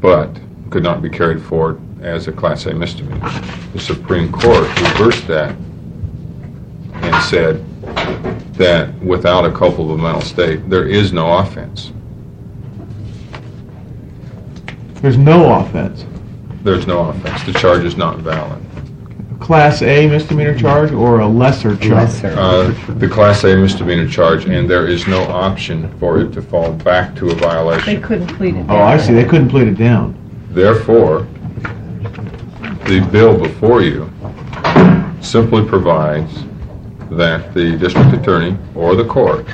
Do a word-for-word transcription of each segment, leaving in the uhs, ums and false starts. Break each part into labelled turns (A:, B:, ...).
A: but could not be carried forward as a Class A misdemeanor. The Supreme Court reversed that and said that without a culpable mental state, there is no offense.
B: There's no offense.
A: There's no offense. The charge is not valid.
B: Class A misdemeanor charge or a lesser charge?
C: Lesser.
A: Uh, the Class A misdemeanor charge, and there is no option for it to fall back to a
D: They
A: violation.
D: couldn't plead it down.
B: Oh, I see. They couldn't plead it down.
A: Therefore, the bill before you simply provides that the district attorney or the court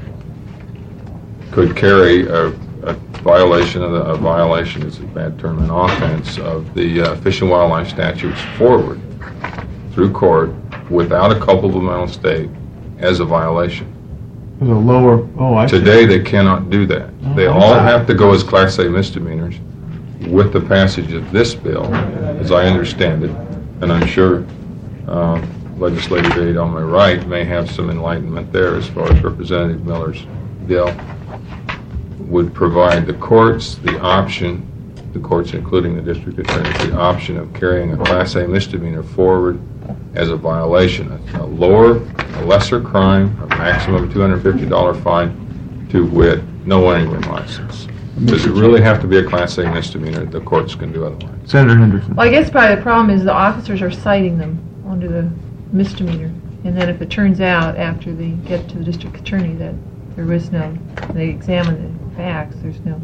A: could carry a, a violation of the, a violation is a bad term, an offense of the uh, Fish and Wildlife statutes forward through court without a culpable mental state as a violation.
B: There's a lower, oh, I see.
A: Today, they cannot do that. They all have to go as Class A misdemeanors. With the passage of this bill, as I understand it, and I'm sure uh, legislative aide on my right may have some enlightenment there as far as Representative Miller's bill, would provide the courts the option, the courts including the district attorney, the option of carrying a Class A misdemeanor forward as a violation, a, a lower, a lesser crime, a maximum of two hundred fifty dollars fine, to wit, no angling license. Does it really have to be a Class A misdemeanor? The courts can do otherwise.
B: Senator Henderson.
D: Well, I guess probably the problem is the officers are citing them under the misdemeanor. And then if it turns out after they get to the district attorney that there is no, they examine the facts, there's no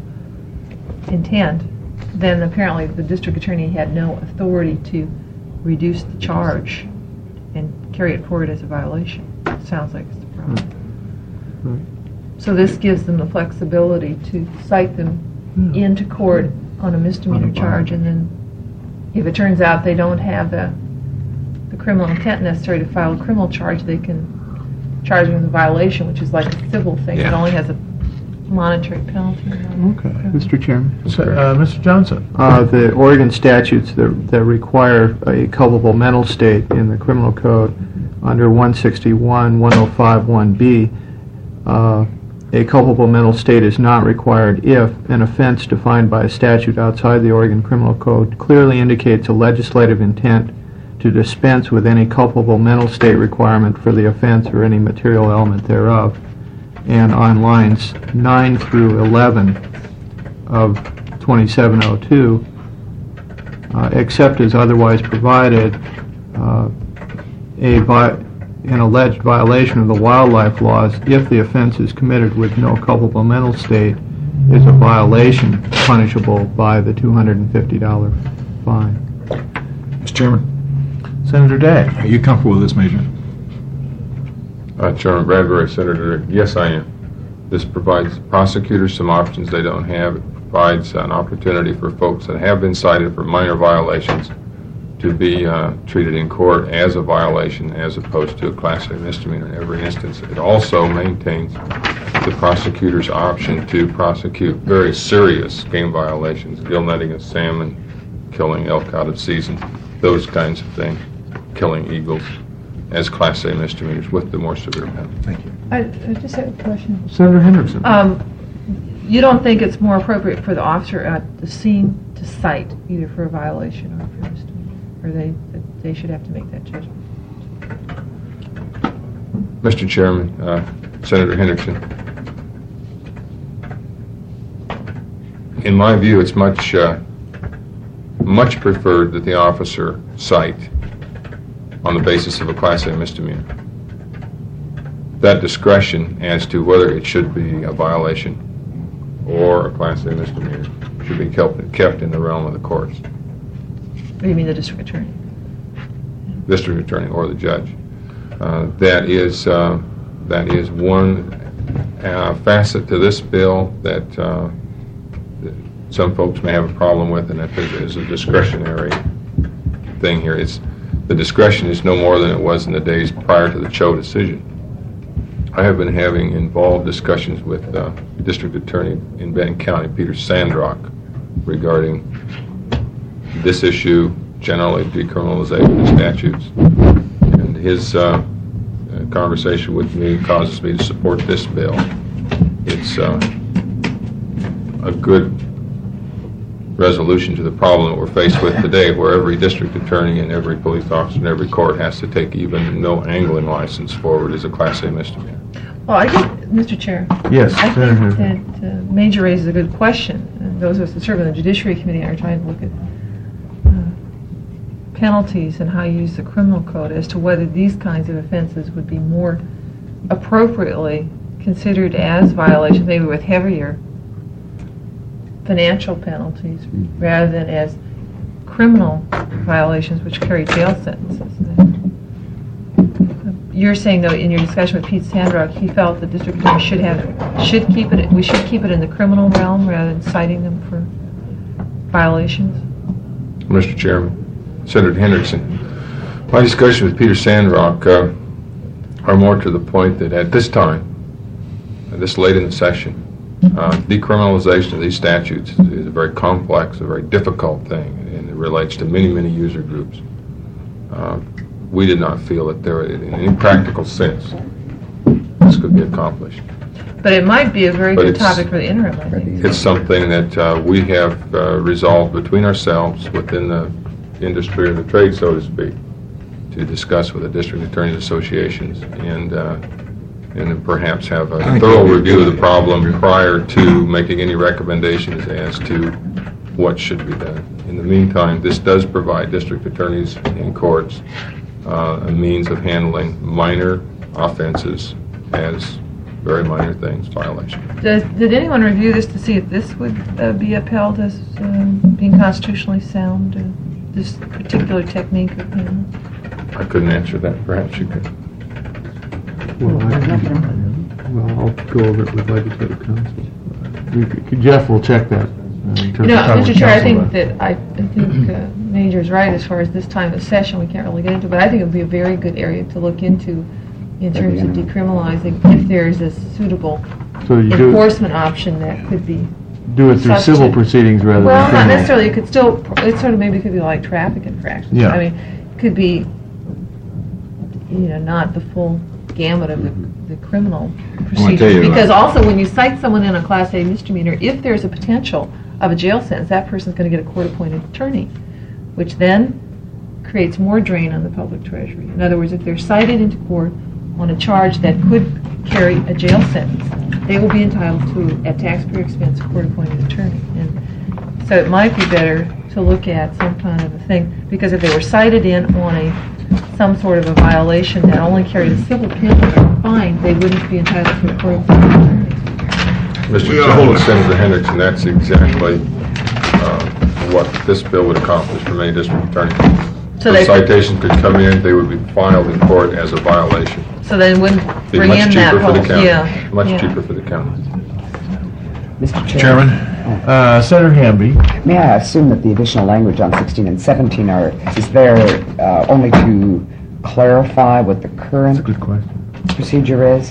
D: intent, then apparently the district attorney had no authority to reduce the charge and carry it forward as a violation. It sounds like it's the problem.
B: Right.
D: So this gives them the flexibility to cite them
B: Yeah.
D: into court on a misdemeanor
B: On a
D: charge, and then if it turns out they don't have the, the criminal intent necessary to file a criminal charge, they can charge them with a violation, which is like a civil thing. It
A: Yeah.
D: only has a monetary penalty.
B: Okay.
E: Mister Chairman,
B: So, uh, Mister Johnson.
E: uh, the Oregon statutes that, that require a culpable mental state in the criminal code under one sixty-one, one oh five, one B, uh, a culpable mental state is not required if an offense defined by a statute outside the Oregon Criminal Code clearly indicates a legislative intent to dispense with any culpable mental state requirement for the offense or any material element thereof. And on lines nine through eleven of twenty-seven oh two, uh, except as otherwise provided, uh, a vi- an alleged violation of the wildlife laws, if the offense is committed with no culpable mental state, is a violation punishable by the two hundred fifty dollars fine.
F: Mister Chairman,
B: Senator Day.
F: are you comfortable with this, Major?
A: Uh, Chairman Bradbury, Senator, yes, I am. This provides prosecutors some options they don't have. It provides an opportunity for folks that have been cited for minor violations to be uh, treated in court as a violation as opposed to a Class A misdemeanor in every instance. It also maintains the prosecutor's option to prosecute very serious game violations, gill netting of salmon, killing elk out of season, those kinds of things, killing eagles, as Class A misdemeanors with the more severe penalty.
F: Thank you.
D: I, I just have a question.
B: Senator Henderson.
D: Um, you don't think it's more appropriate for the officer at the scene to cite either for a violation or for a misdemeanor? Or they, they should have to make that judgment?
A: Mister Chairman, uh, Senator Henderson, in my view, it's much, uh, much preferred that the officer cite on the basis of a Class A misdemeanor. That discretion as to whether it should be a violation or a Class A misdemeanor should be kept, kept in the realm of the courts,
D: Or do you mean the district attorney?
A: district attorney or the judge. Uh, that is uh, that is one uh, facet to this bill that, uh, that some folks may have a problem with, and that is a discretionary thing here. It's the discretion is no more than it was in the days prior to the Cho decision. I have been having involved discussions with uh, District Attorney in Benton County, Peter Sandrock, regarding this issue, generally decriminalization of statutes. And his uh, conversation with me causes me to support this bill. It's uh, a good resolution to the problem that we're faced with today, where every district attorney and every police officer and every court has to take even no angling license forward as a Class A misdemeanor.
D: Well, I think, Mister Chair,
B: Yes,
D: I
B: Senator
D: think
B: Henry.
D: that uh, Major raises a good question. And those of us that serve on the Judiciary Committee are trying to look at uh, penalties and how you use the criminal code as to whether these kinds of offenses would be more appropriately considered as violations, maybe with heavier financial penalties, rather than as criminal violations which carry jail sentences. You're saying, though, in your discussion with Pete Sandrock, he felt the district attorney should have, should keep it, we should keep it in the criminal realm rather than citing them for violations?
A: Mister Chairman, Senator Hendrickson, my discussion with Peter Sandrock uh, are more to the point that at this time, uh, this late in the session, uh, decriminalization of these statutes is a very complex, a very difficult thing, and it relates to many, many user groups. Uh, we did not feel that there, in any practical sense, this could be accomplished.
D: But it might be a very
A: But
D: good
A: it's-
D: topic for the interim, I think.
A: It's something that uh, we have uh, resolved between ourselves within the industry or the trade, so to speak, to discuss with the district attorneys associations and uh, and then perhaps have a thorough review of the problem prior to making any recommendations as to what should be done. In the meantime, this does provide district attorneys and courts uh, a means of handling minor offenses as very minor things, violations.
D: Does, did anyone review this to see if this would uh, be upheld as uh, being constitutionally sound, uh, this particular technique of handling?
A: I couldn't answer that. Perhaps you could.
E: Well, I can, well, I'll go over it with legislative counsel.
B: We could- Jeff will check that. uh, in terms
D: You
B: of
D: know,
B: talking
D: Mister
B: with
D: Chair, I
B: counsel
D: think
B: about it.
D: that, I, I think uh, Major's right as far as this time of session, we can't really get into, but I think it would be a very good area to look into in terms of decriminalizing if there's a suitable
B: So you do,
D: enforcement option that could be,
B: do it through civil
D: substitute.
B: proceedings rather than
D: well, not
B: criminal.
D: necessarily, it could still, it sort of maybe could be like traffic infractions.
B: Yeah.
D: I mean, it could be, you know, not the full gamut of the, the criminal
F: tell
D: procedure.
F: you,
D: Because
F: uh,
D: also, when you cite someone in a Class A misdemeanor, if there's a potential of a jail sentence, that person's going to get a court-appointed attorney, which then creates more drain on the public treasury. In other words, if they're cited into court on a charge that could carry a jail sentence, they will be entitled to, at taxpayer expense, a court-appointed attorney. And so it might be better to look at some kind of a thing, because if they were cited in on a some sort of a violation that only carried a civil penalty or fine, they wouldn't be entitled to a court-appointed attorney.
A: Mister Chairman, Senator Hendrickson, that's exactly uh, what this bill would accomplish for many district attorneys.
D: So
A: The
D: they could-
A: citation could come in, they would be filed in court as a violation.
D: So they wouldn't
A: Be
D: bring
A: much
D: in that
A: cheaper for
D: whole,
A: the county.
D: yeah.
A: Much
D: yeah.
A: cheaper for the county.
C: Mister Chair.
B: Chairman, uh, Senator Hamby.
C: May I assume that the additional language on sixteen and seventeen are, is there uh, only to clarify what the current
B: Good question.
C: procedure is?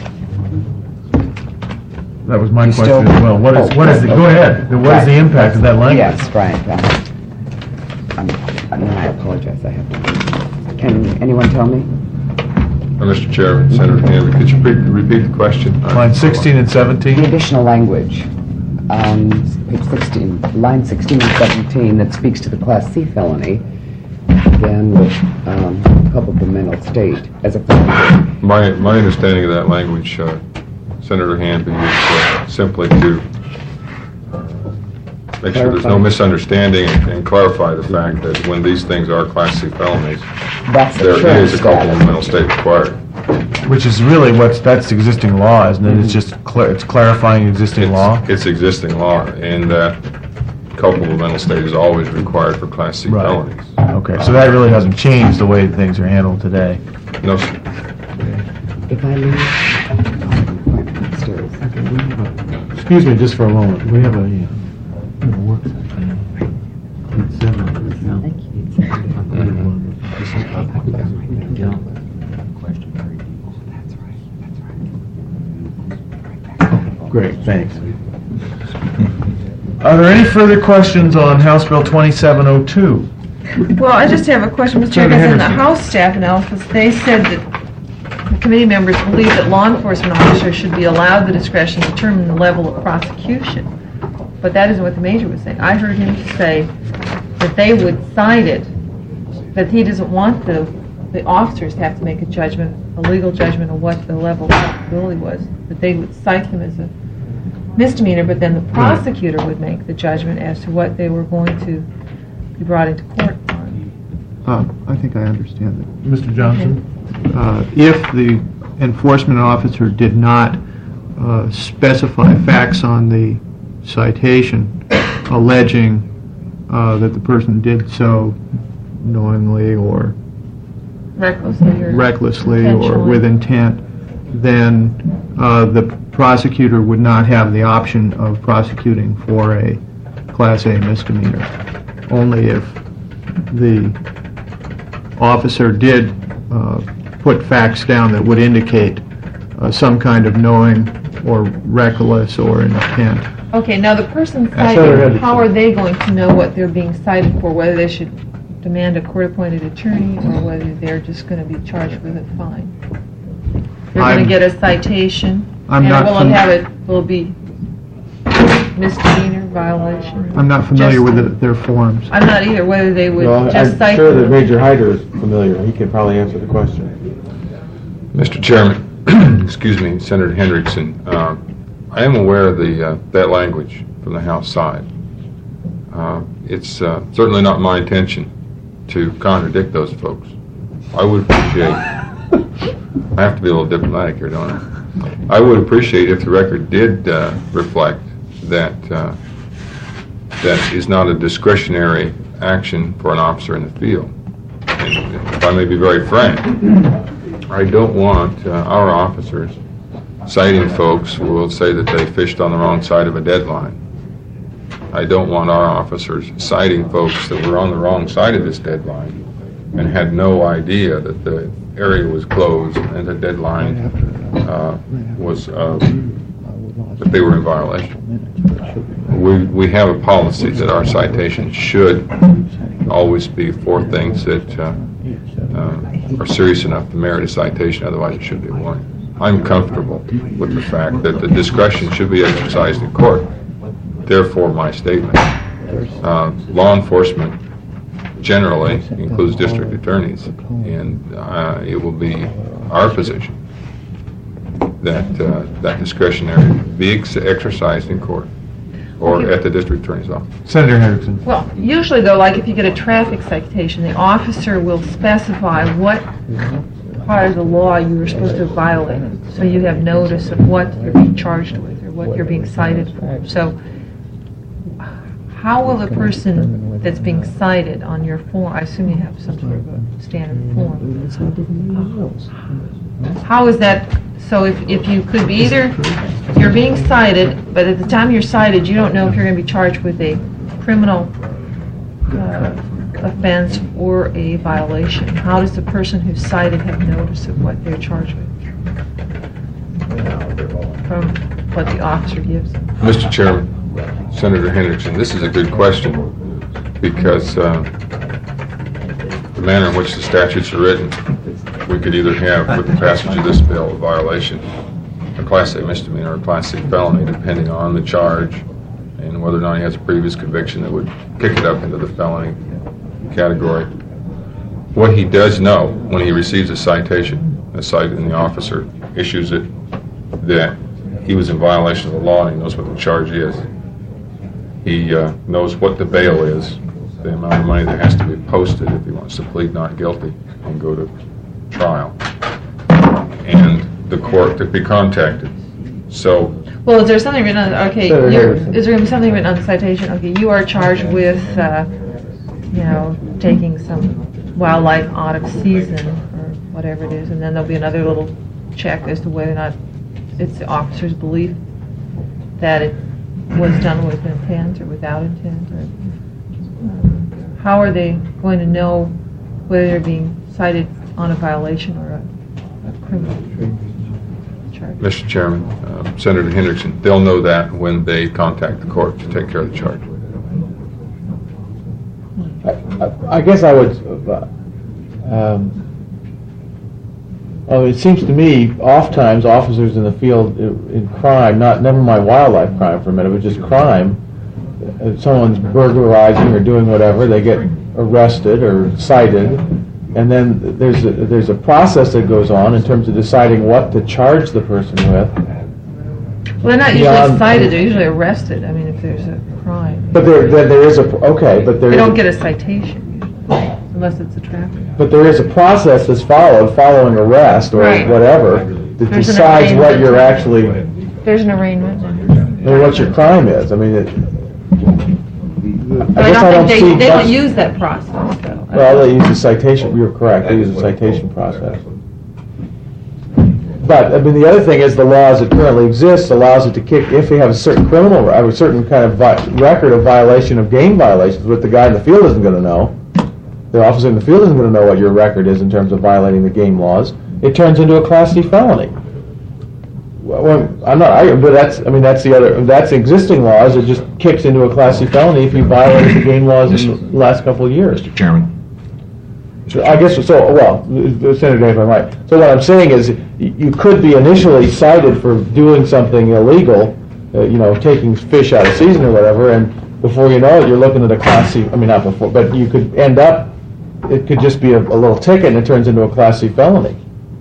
B: That was my
C: You
B: question
C: still-
B: as well. What is,
C: Oh,
B: what is, the- go
C: okay.
B: ahead. What is the
C: Right.
B: impact of that language?
C: Yes, right. uh, I'm- I mean, I apologize, I have to. Can anyone tell me?
A: Uh, Mister Chairman, Senator Hamby, could you repeat, repeat the question?
B: Line sixteen and
C: The
B: seventeen?
C: additional language on page sixteen, line sixteen and seventeen, that speaks to the Class C felony, again with um, culpable mental state as a felony.
A: My, my understanding of that language, uh, Senator Hamby, is uh, simply to uh, make sure there's no
C: Clarify.
A: misunderstanding and and clarify the fact that when these things are Class C felonies,
C: That's the
A: there
C: current
A: is a culpable mental
C: status.
A: state required.
B: Which is really what's, that's existing law, isn't it? It's just, cla- it's clarifying existing law?
A: It's, it's existing law, and that culpable mental state is always required for Class C
B: Right.
A: felonies.
B: Okay, so that really hasn't changed the way things are handled today.
A: No, sir.
C: If I leave, appointment upstairs.
B: Excuse me just for a moment. We have a, uh, we have a work session. At seven. Great, thanks. Are there any further questions on House Bill twenty-seven oh two?
D: Well, I just have a question, Mister Chair,
B: Senator
D: because in the
B: Henderson.
D: House staff analysis, they said that the committee members believe that law enforcement officers should be allowed the discretion to determine the level of prosecution but that isn't what the major was saying. I heard him say that they would cite it, that he doesn't want the, the officers to have to make a judgment, a legal judgment of what the level of culpability was, that they would cite him as a misdemeanor, but then the prosecutor would make the judgment as to what they were going to be brought into court on.
E: Uh, I think I understand that.
B: Mister Johnson?
E: Uh, if the enforcement officer did not uh, specify facts on the citation alleging uh, that the person did so knowingly or
D: Recklessly or
E: recklessly or
D: intentionally.
E: with intent, then uh, the prosecutor would not have the option of prosecuting for a Class A misdemeanor. Only if the officer did uh, put facts down that would indicate uh, some kind of knowing or reckless or intent.
D: Okay, now the person
B: Senator
D: cited,
B: Henderson.
D: how are they going to know what they're being cited for, whether they should demand a court-appointed attorney or whether they're just going to be charged with a fine? They're going
E: I'm-
D: to get a citation,
E: I'm
D: and
E: not
D: will
E: fam-
D: it have it, will it be misdemeanor, violation?
E: I'm not familiar
D: Just-
E: with the, their forms.
D: I'm not either, whether they would
B: Well,
D: just
B: I'm
D: cite
B: sure that
D: them.
B: Major Hyder is familiar. He can probably answer the question.
A: Mister Chairman, excuse me, Senator Hendrickson, uh, I am aware of the, uh, that language from the House side. Uh, It's uh, certainly not my intention to contradict those folks. I would appreciate, I have to be a little diplomatic here, don't I? I would appreciate if the record did uh, reflect that uh, that is not a discretionary action for an officer in the field. And if I may be very frank, I don't want uh, our officers citing folks who will say that they fished on the wrong side of a deadline. I don't want our officers citing folks that were on the wrong side of this deadline and had no idea that the area was closed and the deadline uh, was, uh, that they were in violation. We, we have a policy that our citations should always be for things that uh, uh, are serious enough to merit a citation, otherwise it should be a warning. I'm comfortable with the fact that the discretion should be exercised in court. Therefore, my statement. Uh, law enforcement generally includes district attorneys, and uh, it will be our position that uh, that discretionary be ex- exercised in court or at the district attorney's office.
B: Senator Hendrickson.
D: Well, usually though, like if you get a traffic citation, the officer will specify what part of the law you were supposed to have violated, so you have notice of what you're being charged with or what you're being cited for. So how will the person that's being cited on your form, I assume you have some sort of a standard form, how is that, so if, if you could be either, you're being cited, but at the time you're cited, you don't know if you're going to be charged with a criminal uh, offense or a violation. How does the person who's cited have notice of what they're charged with from what the officer gives them?
A: Mister Chairman, Senator Hendrickson, this is a good question because uh, the manner in which the statutes are written, we could either have, with the passage of this bill, a violation, a Class A misdemeanor, or a Class C felony, depending on the charge and whether or not he has a previous conviction that would kick it up into the felony category. What he does know when he receives a citation, a cited and the officer issues it, that he was in violation of the law and he knows what the charge is. He uh, knows what the bail is, the amount of money that has to be posted if he wants to plead not guilty and go to trial, and the court to be contacted. So,
D: Well, is there something written on, okay,
B: Senator
D: you're,
B: Harrison.
D: is there going to be something written on the citation? Okay, you are charged with, uh, you know, taking some wildlife out of season or whatever it is, and then there'll be another little check as to whether or not it's the officer's belief that it was done with intent or without intent. Or, um, how are they going to know whether they're being cited on a violation or a, a criminal charge?
A: Mister Chairman, uh, Senator Hendrickson, they'll know that when they contact the court to take care of the charge.
B: I, I, I guess I would, uh, um, oh, it seems to me, oftentimes, officers in the field in in crime, not, never mind wildlife crime for a minute, but just crime, uh, someone's burglarizing or doing whatever, they get arrested or cited, and then there's a, there's a process that goes on in terms of deciding what to charge the person with.
D: Well, they're not usually
B: Beyond-
D: cited, they're usually arrested, I mean, if there's a crime.
B: But there, there there is a, okay, but there
D: They
B: is
D: don't
B: a-
D: get a citation usually, unless it's a traffic.
B: But there is a process that's followed following arrest or
D: Right.
B: whatever that
D: There's an
B: decides what
D: arraignment.
B: you're actually,
D: There's an arraignment.
B: or what your crime is. I mean, it,
D: But
B: I guess I
D: I
B: don't
D: don't think
B: see
D: they, they don't
B: much-
D: use that process, though.
B: Well, they use a citation, you're correct, they use a citation process. But, I mean, the other thing is the law as it currently exists allows it to kick, if you have a certain criminal, a certain kind of vi- record of violation of game violations, what the guy in the field isn't gonna know. The officer in the field isn't gonna know what your record is in terms of violating the game laws. It turns into a Class C felony. Well, I'm not arguing, but that's, I mean, that's the other, that's existing laws, it just kicks into a Class C felony if you violated the game laws in the last couple of years.
F: Mister Chairman.
B: I guess, so, well, Senator Dave, if I might. So what I'm saying is, y- you could be initially cited for doing something illegal, uh, you know, taking fish out of season or whatever, and before you know it, you're looking at a Class C, I mean, not before, but you could end up, it could just be a, a little ticket and it turns into a Class C felony.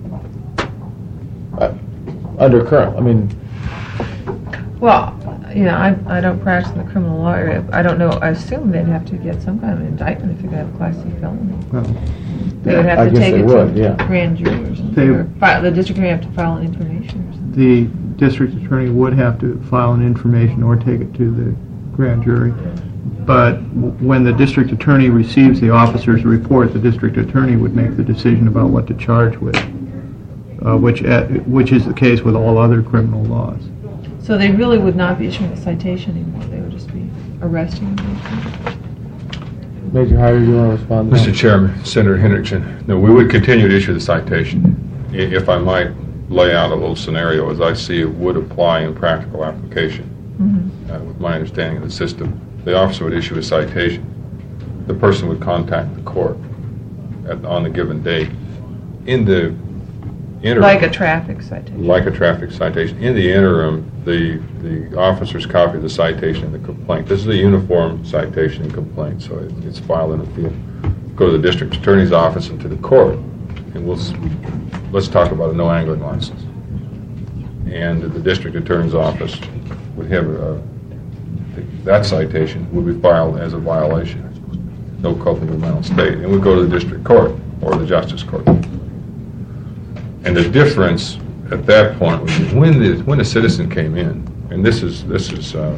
B: Uh, Under current, I mean,
D: Well, you know, I, I don't practice in the criminal law area. I don't know, I assume they'd have to get some kind of indictment if you're going to have a Class C felony. They would
B: I
D: have to
B: guess
D: take
B: they
D: it
B: would,
D: to
B: yeah.
D: grand jury or
E: They-
D: something. Or fi- The district may have to file an information or something.
E: The district attorney would have to file an information or take it to the grand jury. But w- when the district attorney receives the officer's report, the district attorney would make the decision about what to charge with, uh, which, uh, which is the case with all other criminal laws.
D: So they really would not be issuing a citation anymore. They would just be arresting them.
B: Major Hyder, do you want to respond to that?
A: Mister Chairman, Senator Hendrickson, no, we would continue to issue the citation. I- If I might lay out a little scenario as I see it would apply in practical application, uh, with my understanding of the system, the officer would issue a citation. The person would contact the court at, on a given date. In the interim,
D: Like a traffic citation.
A: like a traffic citation. In the interim, the, the officers copy the citation and the complaint. This is a uniform citation and complaint, so it, it's filed in the field. Go to the district attorney's office and to the court, and we'll, s- let's talk about a no angling license. And the district attorney's office would have a, that citation would be filed as a violation, no culpable mental state, and would go to the district court or the justice court. And the difference at that point would be when the, when the citizen came in, and this is, this is uh,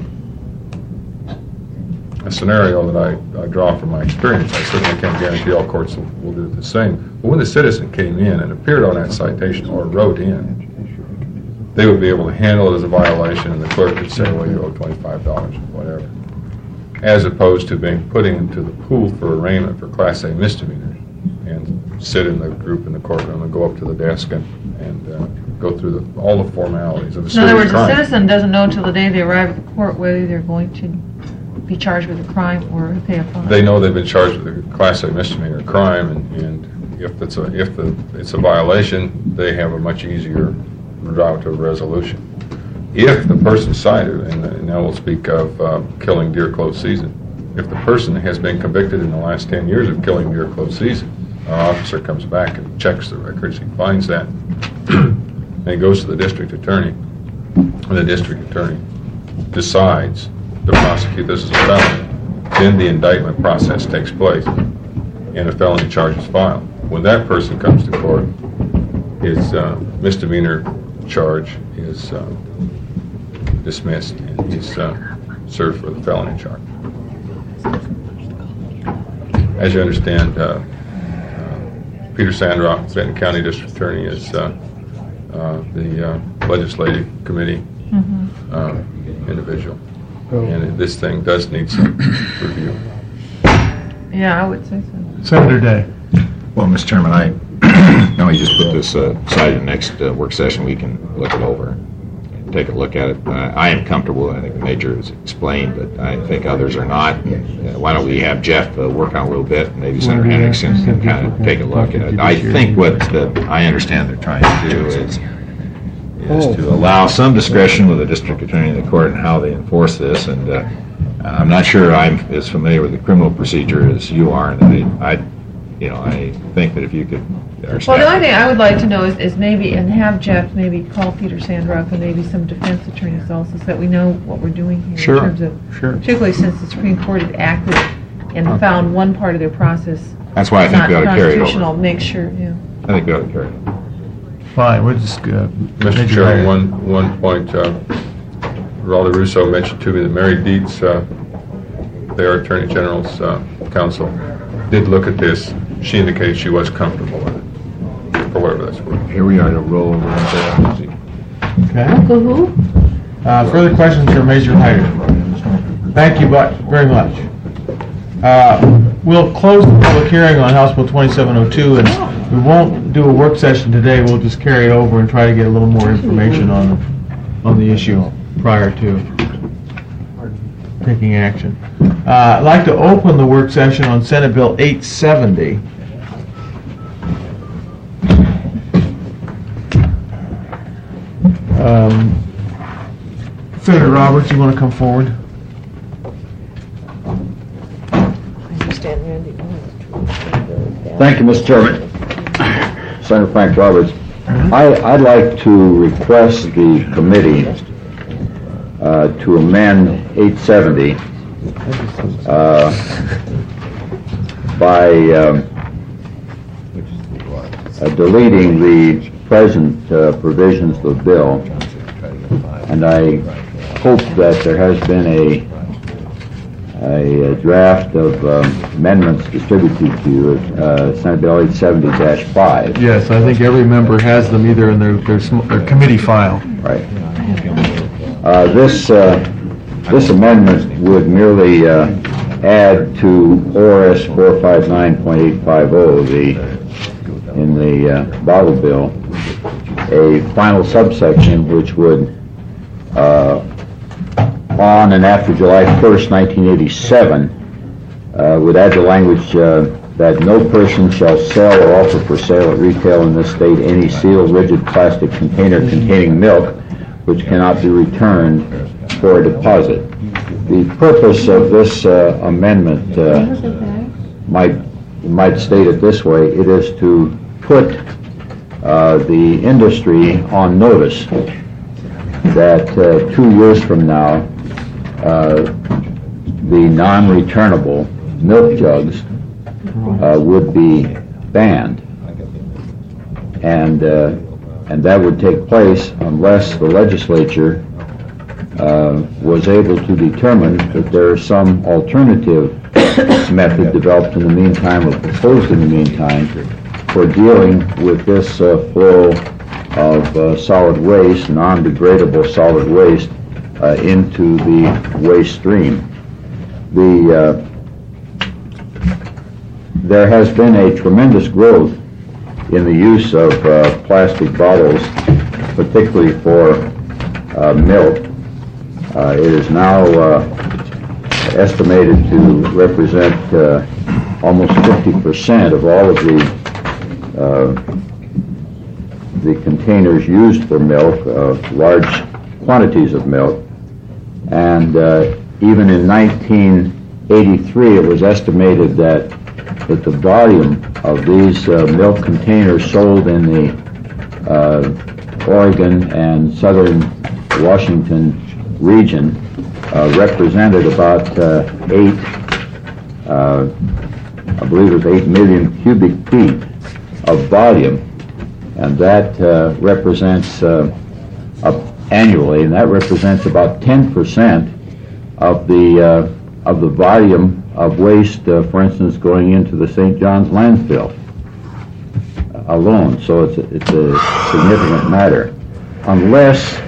A: a scenario that I, I draw from my experience. I certainly can't guarantee all courts will, will do the same. But when the citizen came in and appeared on that citation or wrote in, they would be able to handle it as a violation, and the clerk would say, well, you owe twenty-five dollars or whatever, as opposed to being put into the pool for arraignment for Class A misdemeanors and sit in the group in the courtroom and go up to the desk and, and uh, go through the, all the formalities of a
D: In
A: serious
D: other words, the
A: crime.
D: citizen doesn't know until the day they arrive at the court whether they're going to be charged with a crime or pay a fine.
A: They know they've been charged with a Class A misdemeanor crime, and, and if it's a, if the, it's a violation, they have a much easier route to resolution. If the person cited, and and now we'll speak of uh, killing deer close season, if the person has been convicted in the last ten years of killing deer close season, our officer comes back and checks the records, he finds that, and he goes to the district attorney, and the district attorney decides to prosecute this as a felony, then the indictment process takes place, and a felony charge is filed. When that person comes to court, his uh, misdemeanor charge is uh, dismissed, and he's uh, served for the felony charge. As you understand, uh, uh, Peter Sandrock, Benton County District Attorney, is uh, uh, the uh, legislative committee uh, individual, and this thing does need some review.
D: Yeah, I would say so.
E: Senator Day.
F: Well, Mister Chairman, I, now you just put this uh, aside in the next uh, work session, we can look it over, and take a look at it. Uh, I am comfortable, I think the Major has explained, but I think others are not. Uh, Why don't we have Jeff uh, work on it a little bit, and maybe Senator Hendrickson can kind of take a look at it. I think what the, I understand they're trying to do is, is to allow some discretion with the district attorney and the court in how they enforce this, and uh, I'm not sure I'm as familiar with the criminal procedure as you are, and I, I you know, I think that if you could... our
D: Well,
F: staff-
D: the only thing I would like to know is, is maybe, and have Jeff maybe call Peter Sandrock and maybe some defense attorneys also, so that we know what we're doing here
E: Sure,
D: in terms of,
E: sure.
D: particularly since the Supreme Court had acted and found one part of their process
F: That's why I think
D: not
F: we ought to carry it
D: constitutional.
F: over.
D: Make sure, yeah.
F: I think we ought to carry it over.
E: Fine, we'll just, uh...
A: Mister Chairman, one, one point, uh, Raleigh Russo mentioned to me that Mary Dietz, uh, their Attorney General's uh, counsel, did look at this. She indicated she was comfortable with it, for whatever that's worth.
F: Here we are to roll over into...
B: Okay.
G: Uncle who?
B: Uh, further questions for Major Hyder? Thank you bu- very much. Uh, We'll close the public hearing on House Bill twenty-seven oh two, and we won't do a work session today. We'll just carry it over and try to get a little more information on, on the issue prior to taking action. Uh, I'd like to open the work session on Senate Bill eight seventy. Um, Senator Roberts, you want to come forward?
H: Thank you, Mister Chairman. Senator Frank Roberts. I, I'd like to request the committee uh, to amend eight seventy uh, by um, uh, deleting the present uh, provisions of the bill, and I hope that there has been a a draft of um, amendments distributed to you, uh, Senate Bill eight seventy dash five.
B: Yes, I think every member has them either in their, their, sm- their committee file.
H: Right. Uh, This, uh, this amendment would merely uh, add to O R S four fifty-nine point eight five oh, the, in the uh, bottle bill, a final subsection which would uh, on and after July first, nineteen eighty-seven, uh, would add the language uh, that no person shall sell or offer for sale at retail in this state any sealed, rigid plastic container containing milk which cannot be returned for a deposit. The purpose of this uh, amendment uh, might might state it this way: it is to put uh, the industry on notice that uh, two years from now, Uh, the non-returnable milk jugs uh, would be banned, and uh, and that would take place unless the legislature uh, was able to determine that there is some alternative method developed in the meantime or proposed in the meantime for dealing with this uh, flow of uh, solid waste, non-degradable solid waste, Uh, into the waste stream. The uh, there has been a tremendous growth in the use of uh, plastic bottles, particularly for uh, milk. Uh, it is now uh, estimated to represent uh, almost fifty percent of all of the uh, the containers used for milk, uh, large quantities of milk. And uh, even in nineteen eighty-three, it was estimated that that the volume of these uh, milk containers sold in the uh, Oregon and southern Washington region uh, represented about uh, eight, uh, I believe it was eight million cubic feet of volume, and that uh, represents uh, a annually, and that represents about ten percent of the uh, of the volume of waste, uh, for instance, going into the Saint John's landfill alone. So it's a, it's a significant matter. Unless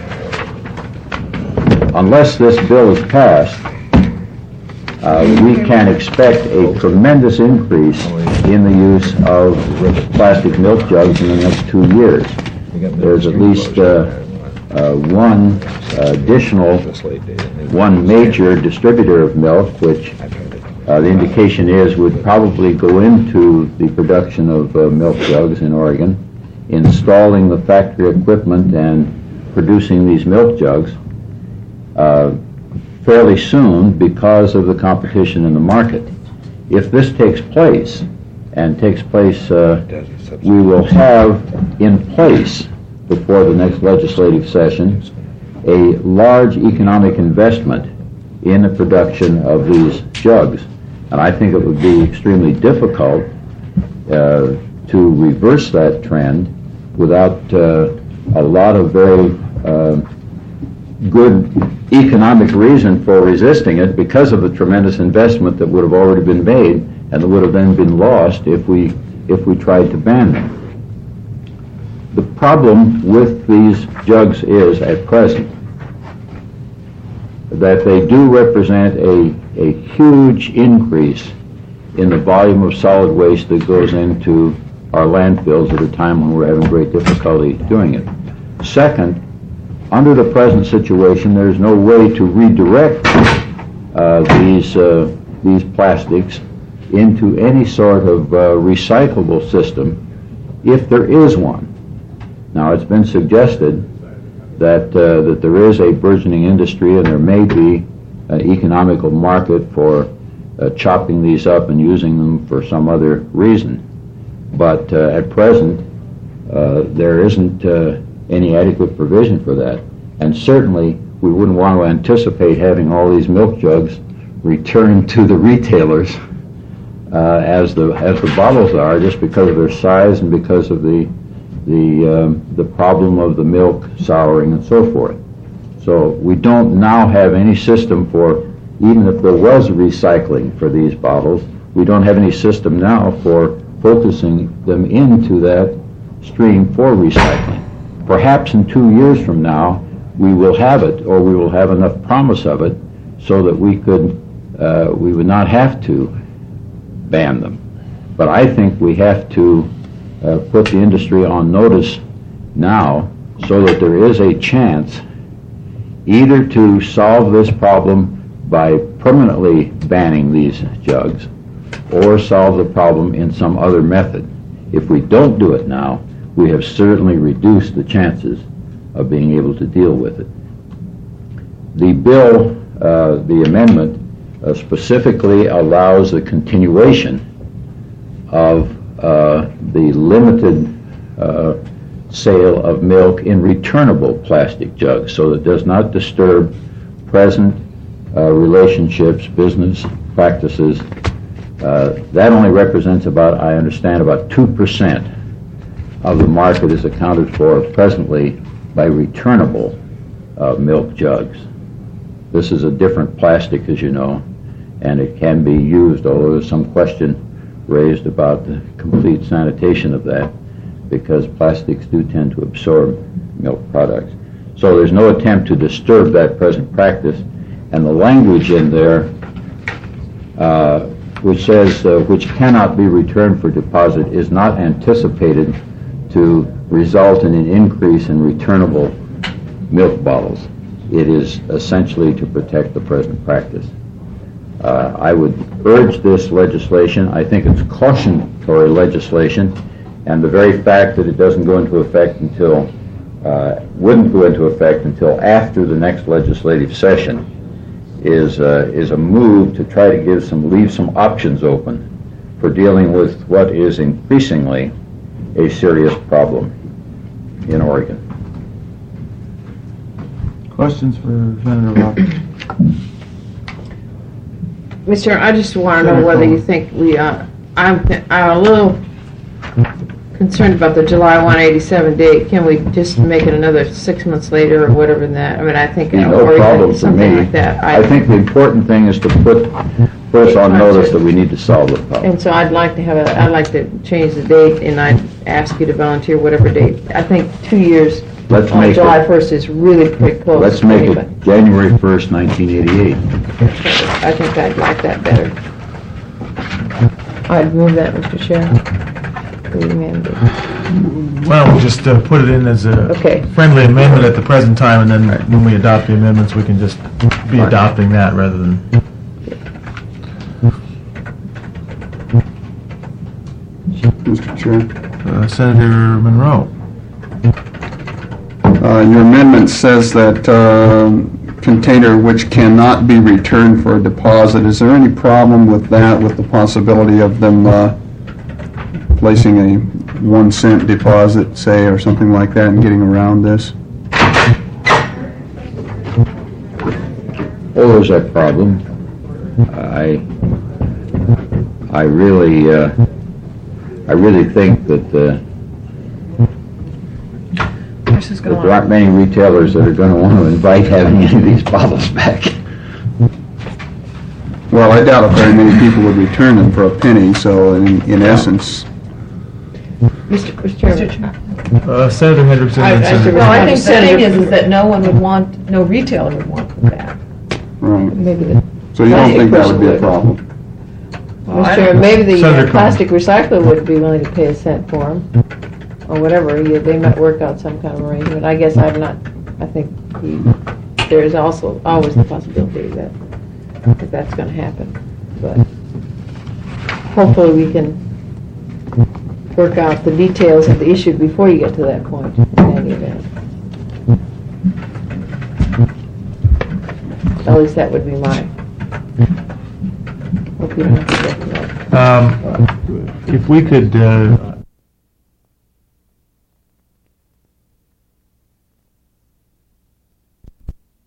H: unless this bill is passed, uh, we can expect a tremendous increase in the use of plastic milk jugs in the next two years. There's at least uh, Uh, one uh, additional, one major distributor of milk, which uh, the indication is would probably go into the production of uh, milk jugs in Oregon, installing the factory equipment and producing these milk jugs uh, fairly soon because of the competition in the market. If this takes place, and takes place, uh, we will have in place before the next legislative session a large economic investment in the production of these jugs. And I think it would be extremely difficult uh, to reverse that trend without uh, a lot of very uh, good economic reason for resisting it because of the tremendous investment that would have already been made and that would have then been lost if we if we tried to ban them. The problem with these jugs is, at present, that they do represent a, a huge increase in the volume of solid waste that goes into our landfills at a time when we're having great difficulty doing it. Second, under the present situation, there's no way to redirect uh, these uh, these plastics into any sort of uh, recyclable system, if there is one. Now, it's been suggested that uh, that there is a burgeoning industry and there may be an economical market for uh, chopping these up and using them for some other reason. But uh, at present, uh, there isn't uh, any adequate provision for that. And certainly, we wouldn't want to anticipate having all these milk jugs returned to the retailers uh, as the as the bottles are, just because of their size and because of the the um, the problem of the milk souring and so forth. So we don't now have any system for, even if there was recycling for these bottles, we don't have any system now for focusing them into that stream for recycling. Perhaps in two years from now, we will have it, or we will have enough promise of it, so that we could, uh, we would not have to ban them. But I think we have to uh, put the industry on notice now, so that there is a chance either to solve this problem by permanently banning these jugs, or solve the problem in some other method. If we don't do it now, we have certainly reduced the chances of being able to deal with it. The bill, uh, the amendment, uh, specifically allows the continuation of uh, the limited uh, sale of milk in returnable plastic jugs, so that it does not disturb present uh, relationships, business practices. Uh, that only represents about, I understand, about two percent of the market is accounted for presently by returnable uh, milk jugs. This is a different plastic, as you know, and it can be used, although there's some question raised about the complete sanitation of that, because plastics do tend to absorb milk products. So there's no attempt to disturb that present practice, and the language in there uh, which says uh, which cannot be returned for deposit is not anticipated to result in an increase in returnable milk bottles. It is essentially to protect the present practice. Uh, I would urge this legislation. I think it's cautionary legislation, and the very fact that it doesn't go into effect until, uh, wouldn't go into effect until after the next legislative session is uh, is a move to try to give some, leave some options open for dealing with what is increasingly a serious problem in Oregon.
B: Questions for Senator Roberts?
D: Mister Chairman, I just want to know whether you think we, uh, I'm, I'm a little concerned about the July one eighty-seven date. Can we just make it another six months later or whatever than that? I mean, I think,
H: No
D: or
H: problem for
D: something
H: me.
D: like that.
H: I think the important thing is to put, put us on notice that we need to solve the problem.
D: And so I'd like to have a, I'd like to change the date, and I'd ask you to volunteer whatever date. I think two years
H: Let's
D: on
H: make
D: July
H: it,
D: first is really pretty close.
H: let's
D: to
H: make
D: me,
H: it January first, nineteen eighty-eight.
D: but I think I'd like that better. I'd move that, Mister Chair. The amendment.
G: Why don't we just uh, put it in as a
D: Okay.
G: friendly amendment at the present time, and then when we adopt the amendments, we can just be adopting that rather than...
I: Mister Chair,
G: Uh, Senator Monroe.
I: Uh, Your amendment says that um, container which cannot be returned for a deposit. Is there any problem with that, with the possibility of them uh, placing a one cent deposit, say, or something like that, and getting around this?
H: Oh, there's that problem. I, I really, uh, I really think that, uh,
D: This is
H: that
D: going
H: there aren't
D: on.
H: many retailers that are gonna want to invite having any of these bottles back.
I: Well, I doubt if very many people would return them for a penny, so in, in essence,
J: Mister Mister Chairman.
G: Uh, Senator Hendrickson
J: I-
G: and
J: I
G: Senator...
D: Well, I think the thing
J: Senator-
D: is, is that no one would want, no retailer would want them back.
I: right.
J: Maybe the,
I: So you don't think that would be a
J: Would.
I: problem?
D: Well, I
J: Mister Chairman, maybe the
G: Senator
J: uh,
G: Cohen.
J: plastic recycler would be willing to pay a cent for them, or whatever. You- They might work out some kind of arrangement. I guess I'm not, I think the- there is also always the possibility that, that that's going to happen. But hopefully we can work out the details of the issue before you get to that point in any event. At least that would be my, hope you don't have to get to that.
G: Um, If we could, uh,